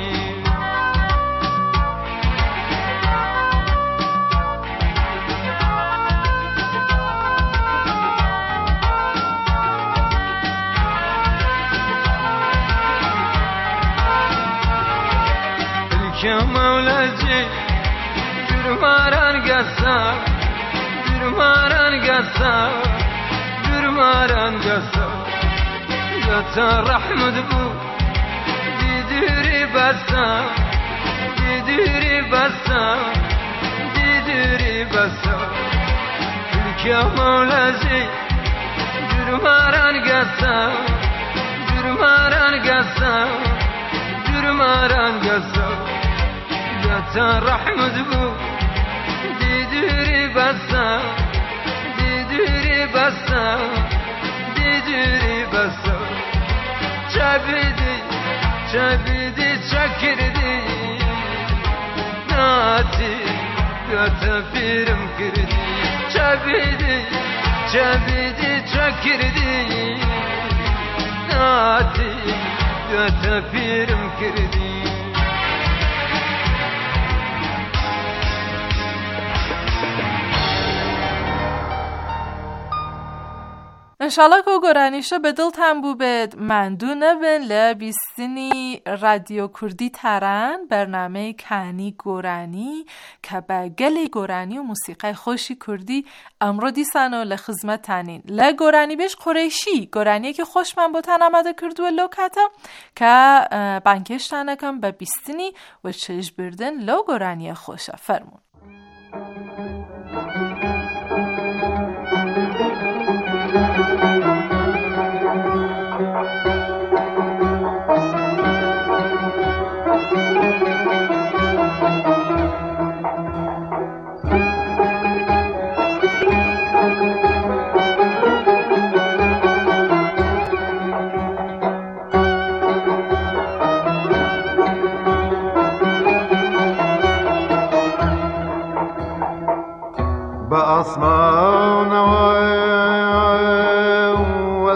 Ya Mevlaci, Gürmaran gasa, Gürmaran gasa, Gürmaran gasa. Yata rahmet bu, didiri basa, didiri basa, didiri basa. Ya Mevlaci, Gürmaran gasa, Gürmaran gasa, Gürmaran gasa. Yata rahmet bu, didiri basa, didiri basa, didiri basa. Çabidi, çabidi çakirdi, nati yata pirim kirdi. Çabidi, çabidi çakirdi, nati yata pirim kirdi. انشالله که گرانیشو به دلتان بو بید مندونه بین لبیستینی رادیو کردی تران برنامه کانی گرانی که به گلی گرانی و موسیقی خوشی کردی امرو دیسانو لخدمت تانین لگرانی بش قریشی گرانیه که خوش من بوتن آمده کردو لوکاتا که بانکش تانکم به بیستینی و چش بردن لو گرانی خوشه فرمون.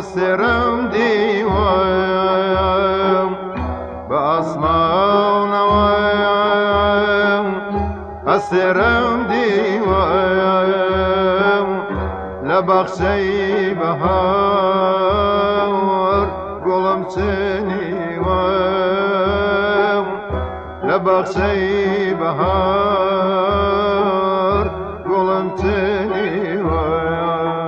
والسرم ديوام بأسمان وام السرم ديوام لبخشي بهار قلم سني وام لبخشي بهار قلم سني وام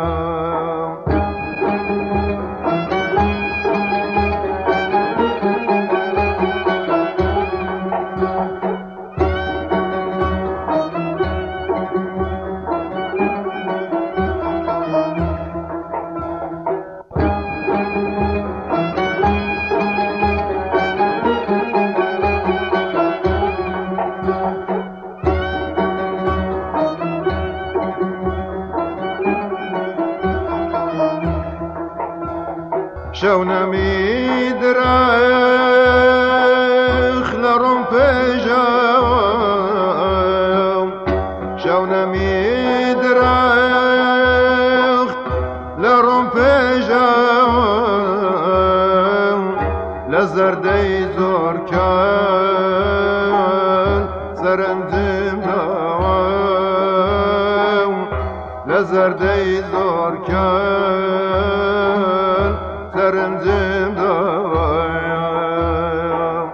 شونا ميدراخ لرم بجاو شونا ميدراخ لرم بجاو لزردي زور كان سرندم داو لزردي زور كان سرنجم دوايا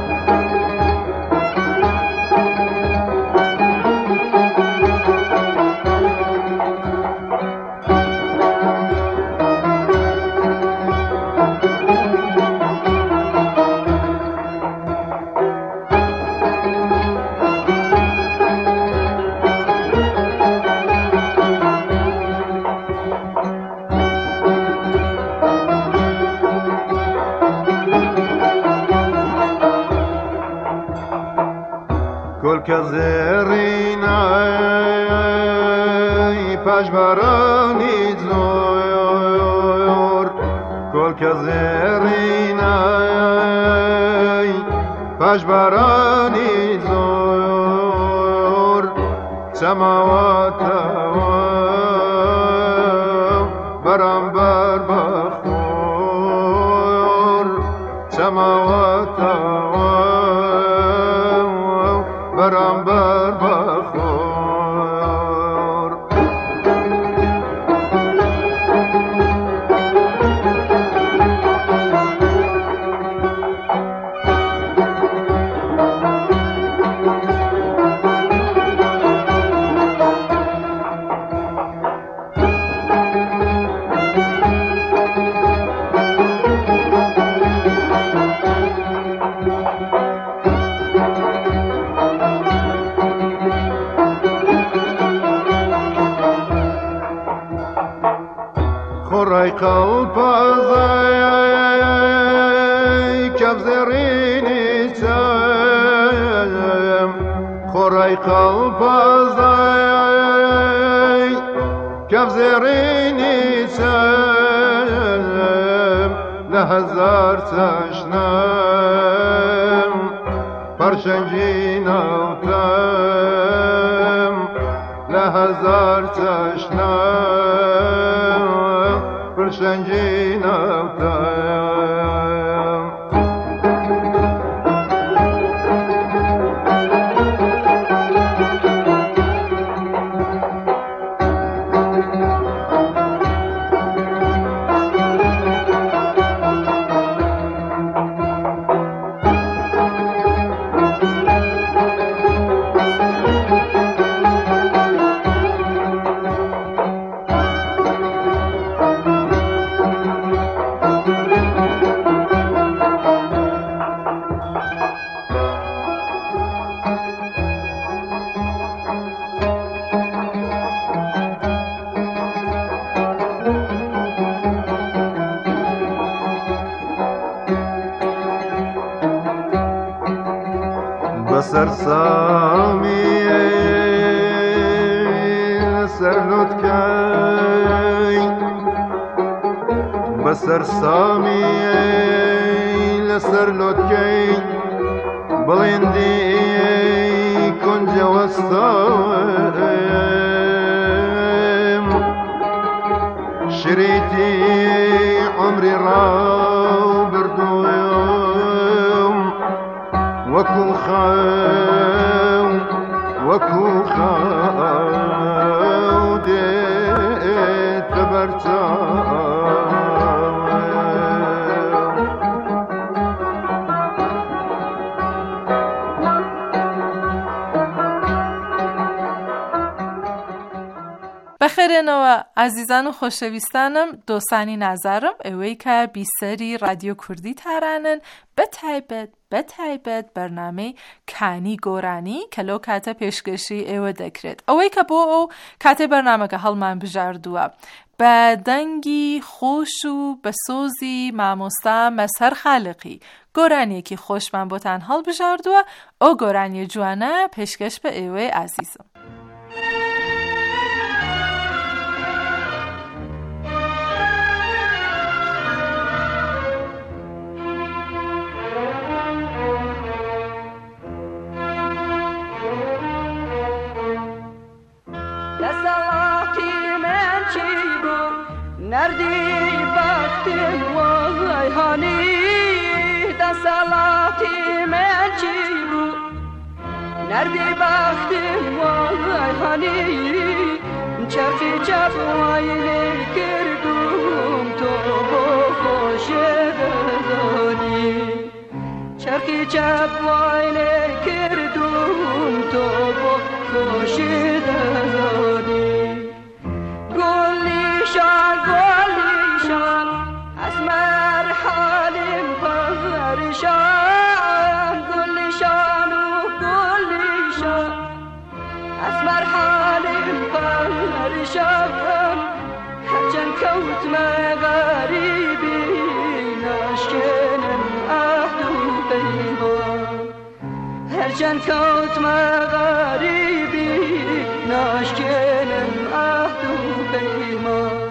كل كزريناي پشبراني زور كل كزريناي پشبراني زور سماوات برانبر بخور سماوات برانبر بخور خورای قلب ازای کبزرینی چم خورای قلب ازای کبزرینی چم لهزار چشنم پرشنگی نوتم لهزار چشنم پرشنگی نوتم بسر سامی سرلوت کی بسر سامی لسرلوت کی بلندی کنج وسطام شريتي عمري راو بردوم وكو خاو وكو خاو دي تبرتاو بخێرێنەوە ئازیزان و خۆشەویستانم دۆسانی نازارم ئەوەی کە بیسەری رادیۆ کوردی تارانن بەتایبەت بەتایبەت بەرنامەی کانی گۆرانی کە لەو کاتە پێشکەشی ئێوە دەکرێت ئەوەی کە بۆ ئەو کاتێ بەرنامەکە هەڵمان بژاردووە بە دەنگی خۆش و بە سۆزی مامۆستا مەسهەر خالقی گۆرانیەکی خۆشمان بۆتان هەڵبژاردووە ئەو گۆرانیە جوانە پێشکەش بە ئێوەی ئازیزم. نردی وقتی وای هانی دستالاتی من چی بود نردی وقتی وای هانی چرخی چپ وایلی کردم تو با خوشه دانی چرخی چپ وایلی کردم تو با خوشه دانی گلیشان گلیشان اسمر حالیم پریشان گلیشان و گلیشان اسمر حالیم پریشان هرچند کوت مغریبی نشکنم عهد و پیمان هرچند کوت مغریبی نشکنم عهد و پیمان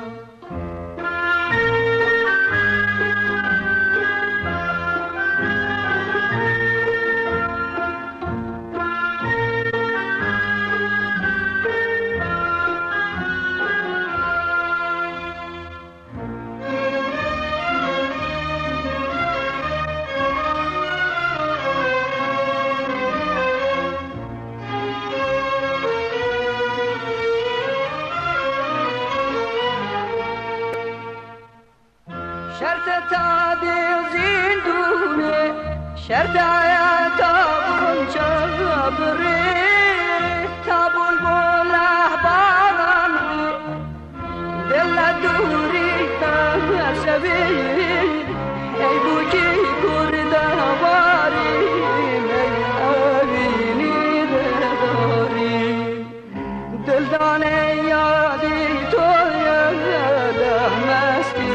شرط تابی زندونه شرط آیاتا بونچا بری تابول بوله باران دل دوری تمسوی ای بوکی کرده واری می آوینی داری دل دانه یادی تو یاده مستی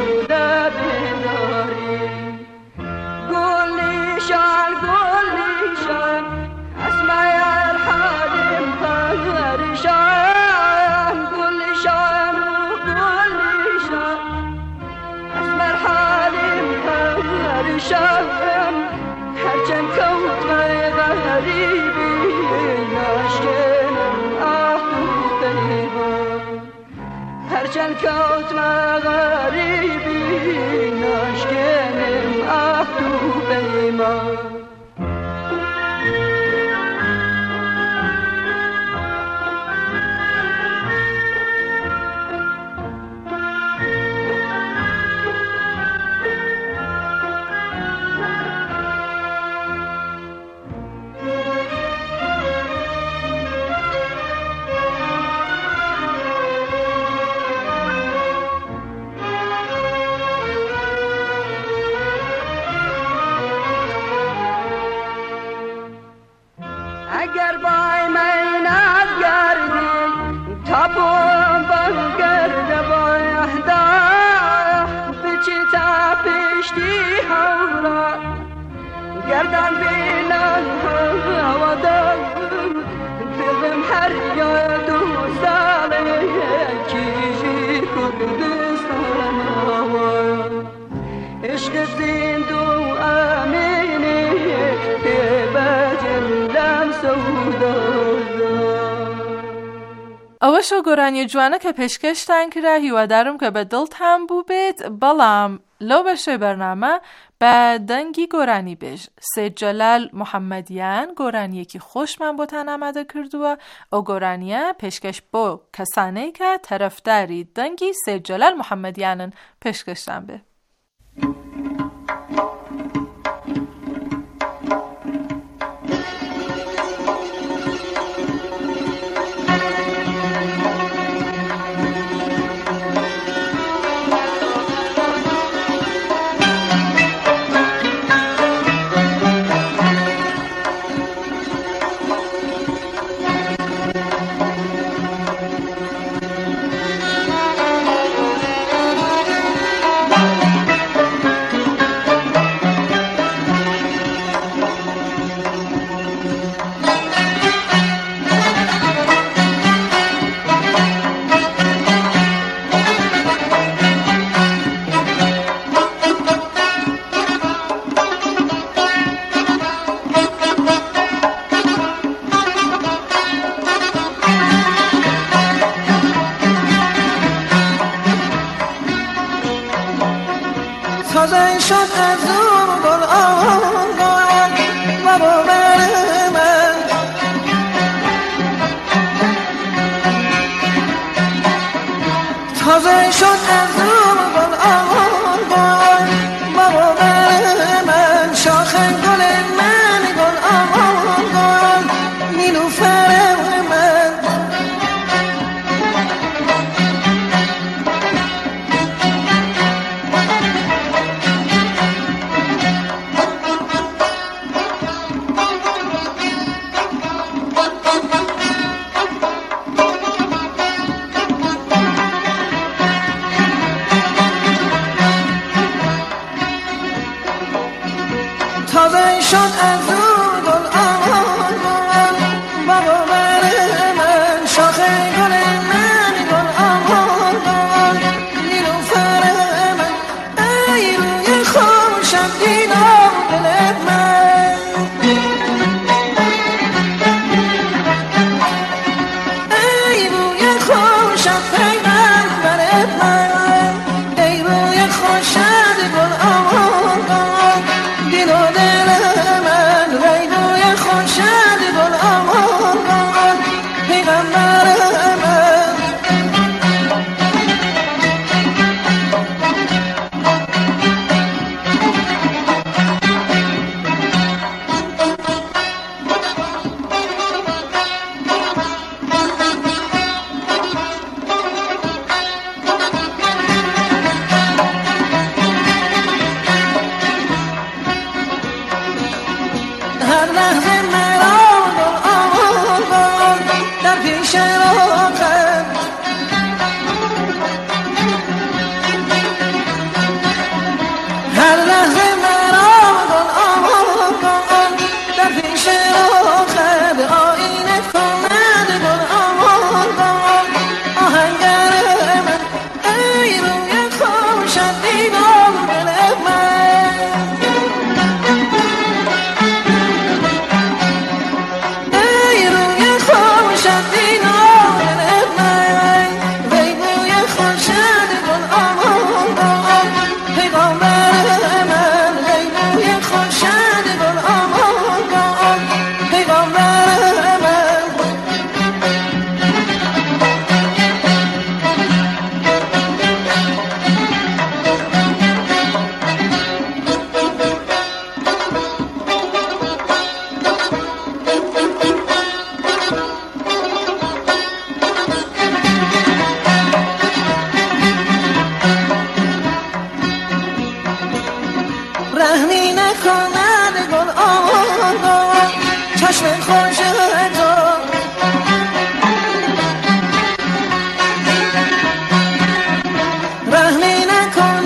گلیشان گلیشان اسمر حالیم پریشان گلیشان و گلیشان اسمر حالیم پریشان هرچند کوت غریبی نشکنم عهد و پیمان هرچند کوت غریبی نشکنم عهد و پیمان اگر بای من از گردی تابون بگرد بای اهدا بچی تا پشتی هورا گردن بیلن هوا دارم دلم هر جای دو ساله کیجی کردستان هوا عشق زندو امینی ئەوە بەشە گۆرانی جوانە کە پێشکەشتان کرا هیوادارم کە بە دڵتان بوو بێت. بەڵام لەو بەشەی بەرنامە بە دەنگی گۆرانی بێژ سید جەلال محەممەدیان گۆرانیەکی خۆشمان بۆتان ئامادە کردووە. ئەو گۆرانیە پێشکەش بۆ کەسانەی کە تەرەفداری دەنگی سید جەلال محەممەدیانن پێشکەشتان بێ. تازه شد از اون گل آن و باور من تازه شد از اون گل آن و باور من شاخ گل من گل آن نیلوفر من تازه شد از اون گل آن با باور من شاخ گل من گل آن نیلوفر من ای روی خوشم دیدم دلت من ای روی خوشم پیوند برت من ای روی خوشم گل آن دل و دل من وی روی خوشد گل آن پیغمبر من هر لحظه مرا گل آن در پیش رو